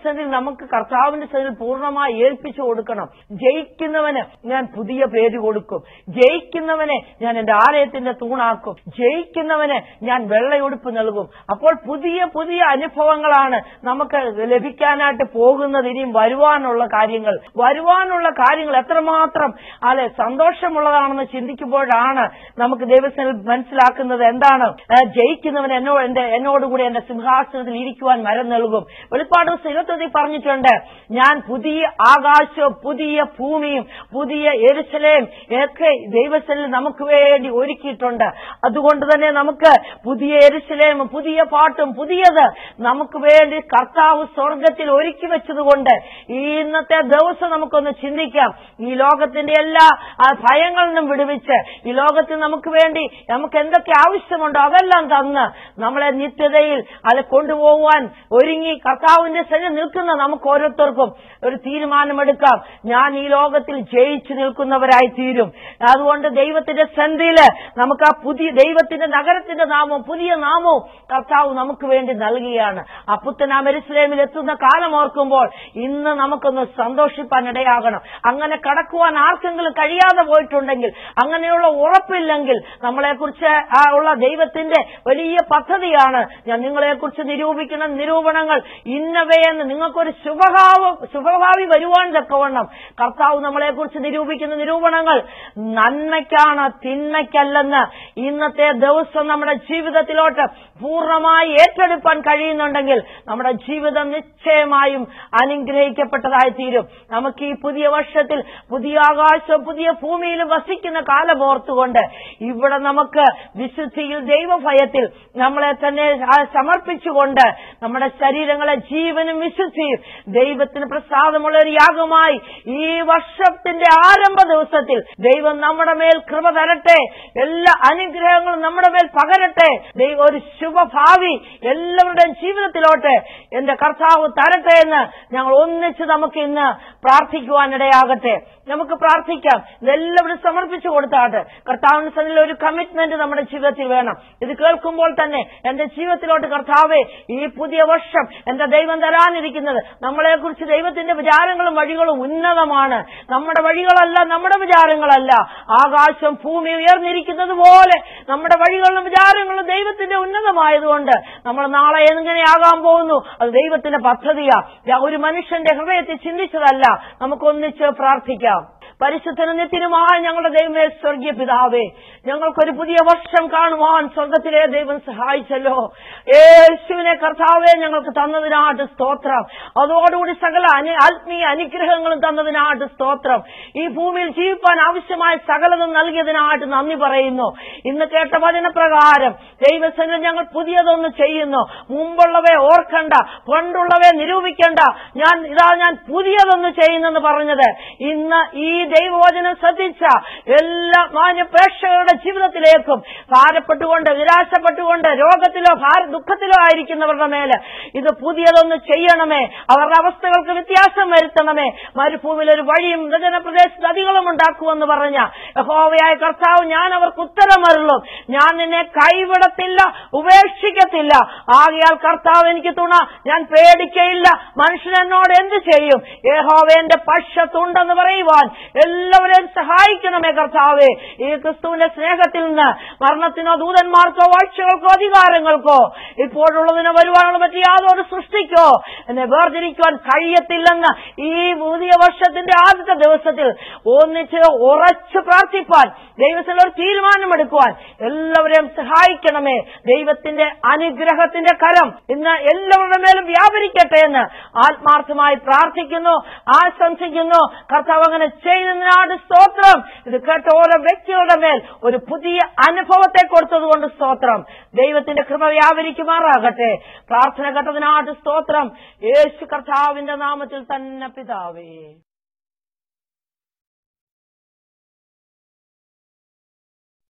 ദൈവസന്നിധിയിൽ നമുക്ക് കർത്താവിന്റെ സന്നിധിയിൽ പൂർണ്ണമായി ഏൽപ്പിച്ചു കൊടുക്കണം. ജയിക്കുന്നവന് ഞാൻ പുതിയ പേര് കൊടുക്കും, ജയിക്കുന്നവനെ ഞാൻ എന്റെ ആലയത്തിന്റെ തൂണാക്കും, ജയിക്കുന്നവന് ഞാൻ വെള്ളയുടുപ്പ് നൽകും. അപ്പോൾ പുതിയ പുതിയ അനുഭവങ്ങളാണ് നമുക്ക് ലഭിക്കാനായിട്ട് പോകുന്നത്. ഇനിയും വരുവാനുള്ള കാര്യങ്ങൾ വരുവാനുള്ള കാര്യങ്ങൾ എത്രമാത്രം അല്ലെ സന്തോഷമുള്ളതാണെന്ന് ചിന്തിക്കുമ്പോഴാണ് നമുക്ക് ദൈവസന്നിധിയിൽ മനസ്സിലാക്കുന്നത് എന്താണ്. ജയിക്കുന്നവൻ എന്നോട് എന്റെ എന്നോടുകൂടി എന്റെ സിംഹാസനത്തിൽ ഇരിക്കുവാൻ വരം നൽകും. വെളിപ്പാട് ഇരുപത്തി പറഞ്ഞിട്ടുണ്ട്, ഞാൻ പുതിയ ആകാശവും പുതിയ ഭൂമിയും പുതിയ യെരൂശലേം ഒക്കെ ദൈവസന്നിധിയിൽ നമുക്ക് വേണ്ടി ഒരുക്കിയിട്ടുണ്ട്. അതുകൊണ്ട് തന്നെ നമുക്ക് പുതിയ യെരൂശലേം, പുതിയ പാട്ടും പുതിയത് നമുക്ക് വേണ്ടി കർത്താവ് സ്വർഗത്തിൽ ഒരുക്കി വെച്ചതുകൊണ്ട് ഈ ഇന്നത്തെ ദിവസം നമുക്കൊന്ന് ചിന്തിക്കാം. ഈ ലോകത്തിന്റെ എല്ലാ ഭയങ്ങളിൽ നിന്നും വിടുവിച്ച് ഈ ലോകത്തിൽ നമുക്ക് വേണ്ടി നമുക്ക് എന്തൊക്കെ ആവശ്യമുണ്ടോ അതെല്ലാം തന്ന് നമ്മളെ നിത്യതയിൽ അത് കൊണ്ടുപോകുവാൻ ഒരുങ്ങി കർത്താവിന്റെ സന്നിധിയിൽ നിൽക്കുന്ന നമുക്ക് ഓരോരുത്തർക്കും ഒരു തീരുമാനമെടുക്കാം. ഞാൻ ഈ ലോകത്തിൽ ജയിച്ചു നിൽക്കുന്നവരായി തീരും. അതുകൊണ്ട് ദൈവത്തിന്റെ സന്നിധിയില് നമുക്ക് ആ പുതിയ ദൈവത്തിന്റെ നഗരത്തിന്റെ നാമവും പുതിയ നാമവും കർത്താവ് നമുക്ക് വേണ്ടി നൽകുകയാണ്. ആ പുത്തനാം യെരൂശലേമിൽ എത്തുന്ന കാലം ഓർക്കുമ്പോൾ ഇന്ന് നമുക്കൊന്ന് സന്തോഷിപ്പാൻ ഇടയാകണം. അങ്ങനെ കടക്കുവാൻ ആർക്കെങ്കിലും കഴിയാതെ പോയിട്ടുണ്ടെങ്കിൽ, അങ്ങനെയുള്ള ഉറപ്പില്ലെങ്കിൽ, നമ്മളെക്കുറിച്ച് ഉള്ള ദൈവത്തിന്റെ വലിയ പദ്ധതിയാണ് ഞാൻ നിങ്ങളെക്കുറിച്ച് നിരൂപിക്കുന്ന നിരൂപണങ്ങൾ ഇന്നവയെന്ന് നിങ്ങൾക്കൊരു ശുഭഭാവ ശുഭഭാവി വരുവാൻ തക്കവണ്ണം കർത്താവ് നമ്മളെക്കുറിച്ച് നിരൂപിക്കുന്ന നിരൂപണങ്ങൾ നന്മയ്ക്കാണ്, തിന്മയ്ക്കല്ലെന്ന് ഇന്നത്തെ ദിവസം നമ്മുടെ ജീവിതത്തിലോട്ട് പൂർണ്ണമായി ഏറ്റെടുപ്പാൻ കഴിയുന്നുണ്ടെങ്കിൽ നമ്മുടെ ജീവിതം നിശ്ചയമായും അനുഗ്രഹിക്കപ്പെട്ടതായി തീരും. നമുക്ക് ഈ പുതിയ വർഷത്തിൽ പുതിയ ആകാശവും പുതിയ ഭൂമിയിലും വസിക്കുന്ന കാലം ഓർത്തുകൊണ്ട് ഇവിടെ നമുക്ക് വിശുദ്ധിയിൽ ദൈവഭയത്തിൽ നമ്മളെ തന്നെ സമർപ്പിച്ചുകൊണ്ട് നമ്മുടെ ശരീരങ്ങളെ ജീവനും വിശുദ്ധിയും ദൈവത്തിന് പ്രസാദമുള്ള ഒരു യാഗമായി ഈ വർഷത്തിന്റെ ആരംഭ ദിവസത്തിൽ ദൈവം നമ്മുടെ മേൽ കൃപ തരട്ടെ. എല്ലാ അനുഗ്രഹങ്ങളും നമ്മുടെ മേൽ പകരട്ടെ. ദൈവം ഒരു ശുഭഭാവി എല്ലാവരുടെയും ജീവിതത്തിലോട്ട് എന്റെ കർത്താവ് തരട്ടെ എന്ന് ഞങ്ങൾ ഒന്നിച്ച് നമുക്ക് ഇന്ന് പ്രാർത്ഥിക്കുവാനിടയാകട്ടെ. നമുക്ക് പ്രാർത്ഥിക്കാം. ഇതെല്ലാവരും സമർപ്പിച്ചു കൊടുത്താട്ടെ. കർത്താവിന്റെ സന്നിധിയിൽ ഒരു കമ്മിറ്റ്മെന്റ് നമ്മുടെ ജീവിതത്തിൽ വേണം. ഇത് കേൾക്കുമ്പോൾ തന്നെ എന്റെ ജീവിതത്തിലോട്ട് കർത്താവേ, ഈ പുതിയ വർഷം എന്റെ ദൈവം തരാനിരിക്കുന്നത് നമ്മളെക്കുറിച്ച് ദൈവത്തിന്റെ വിചാരങ്ങളും വഴികളും ഉന്നതമാണ്. നമ്മുടെ വഴികളല്ല, നമ്മുടെ വിചാരങ്ങളല്ല. ആകാശം ഭൂമി ഉയർന്നിരിക്കുന്നത് പോലെ നമ്മുടെ വഴികളും വിചാരങ്ങളും ദൈവത്തിന്റെ ഉന്നതമായതുകൊണ്ട് നമ്മൾ നാളെ എങ്ങനെയാകാൻ പോകുന്നു അത് ദൈവത്തിന്റെ പദ്ധതിയാ. ഒരു മനുഷ്യന്റെ ഹൃദയത്തിൽ ചിന്തിച്ചതല്ല. നമുക്കൊന്നിച്ച് പ്രാർത്ഥിക്കാം. പരിശുദ്ധനും നിത്യനുമായ ഞങ്ങളുടെ ദൈവമേ, സ്വർഗീയ പിതാവേ, ഞങ്ങൾക്കൊരു പുതിയ വർഷം കാണുവാൻ സ്വർഗത്തിലെ ദൈവം സഹായിച്ചല്ലോ. യേശുവിനെ കർത്താവെ ഞങ്ങൾക്ക് തന്നതിനായിട്ട് സ്തോത്രം. അതോടുകൂടി സകല ആത്മീയ അനുഗ്രഹങ്ങളും തന്നതിനായിട്ട് സ്തോത്രം. ഈ ഭൂമിയിൽ ജീവിക്കാൻ ആവശ്യമായ സകലതും നൽകിയതിനായിട്ട് നന്ദി പറയുന്നു. ഇന്ന് കേട്ട വചനപ്രകാരം ദൈവസന്നിധിയിൽ ഞങ്ങൾ പുതിയതൊന്ന് ചെയ്യുന്നു. മുമ്പുള്ളവയെ ഓർക്കണ്ട, പണ്ടുള്ളവയെ നിരൂപിക്കണ്ട. ഞാൻ ഇതാ ഞാൻ പുതിയതൊന്ന് ചെയ്യുന്നെന്ന് പറഞ്ഞത് ഇന്ന് ഈ ദൈവവചനം ശ്രദ്ധിച്ച എല്ലാ മാന്യ പ്രേക്ഷകരുടെ ജീവിതത്തിലേക്കും ഭാരപ്പെട്ടുകൊണ്ട് നിരാശപ്പെട്ടുകൊണ്ട് രോഗത്തിലോ ദുഃഖത്തിലോ ആയിരിക്കുന്നവരുടെ മേല് ഇത് പുതിയതൊന്ന് ചെയ്യണമേ. അവരുടെ അവസ്ഥകൾക്ക് വ്യത്യാസം വരുത്തണമേ. മരുഭൂമിയിൽ ഒരു വഴിയും നിർജ്ജനപ്രദേശത്ത് നദികളും ഉണ്ടാക്കുമെന്ന് പറഞ്ഞ യഹോവയായ കർത്താവ്, ഞാൻ അവർക്ക് ഉത്തരമരുളും. ഞാൻ നിന്നെ കൈവിടത്തില്ല, ഉപേക്ഷിക്കത്തില്ല. ആകയാൽ കർത്താവ് എനിക്ക് തുണ, ഞാൻ പേടിക്കയില്ല. മനുഷ്യൻ എന്നോട് എന്ത് ചെയ്യും? യഹോവ എന്റെ പക്ഷത്തുണ്ടെന്ന് പറയുവാൻ എല്ലാവരെയും സഹായിക്കണമേ കർത്താവേ. ഈ ക്രിസ്തുവിന്റെ സ്നേഹത്തിൽ നിന്ന് മരണത്തിനോ ദൂതന്മാർക്കോ വാഴ്ചകൾക്കോ അധികാരങ്ങൾക്കോ ഇപ്പോഴുള്ളതിനോ വരുവാനുള്ള പറ്റിയ യാതൊരു സൃഷ്ടിക്കോ എന്നെ വേർതിരിക്കുവാൻ കഴിയത്തില്ലെന്ന് ഈ പുതിയ വർഷത്തിന്റെ ആദ്യത്തെ ദിവസത്തിൽ ഒന്നിച്ച് ഉറച്ചു പ്രാർത്ഥിപ്പാൻ ദൈവത്തിൽ ഒരു തീരുമാനമെടുക്കുവാൻ എല്ലാവരെയും സഹായിക്കണമേ. ദൈവത്തിന്റെ അനുഗ്രഹത്തിന്റെ കരം ഇന്ന് എല്ലാവരുടെ മേലും വ്യാപരിക്കട്ടെ എന്ന് ആത്മാർത്ഥമായി പ്രാർത്ഥിക്കുന്നു, ആശംസിക്കുന്നു. കർത്താവ് അങ്ങനെ ചെയ്യുന്നതിനാണ് സ്തോത്രം. ഇത് കേട്ട ഓരോ വ്യക്തികളുടെ മേൽ ഒരു പുതിയ അനുഭവത്തെ കൊടുത്തതുകൊണ്ട് സ്തോത്രം. ദൈവത്തിന്റെ കൃപ വ്യാപരിക്കുമാറാകട്ടെ. പ്രാർത്ഥന കേട്ടതിനാണ് സ്തോത്രം. യേശു കർത്താവിന്റെ നാമത്തിൽ തന്നെ പിതാവേ.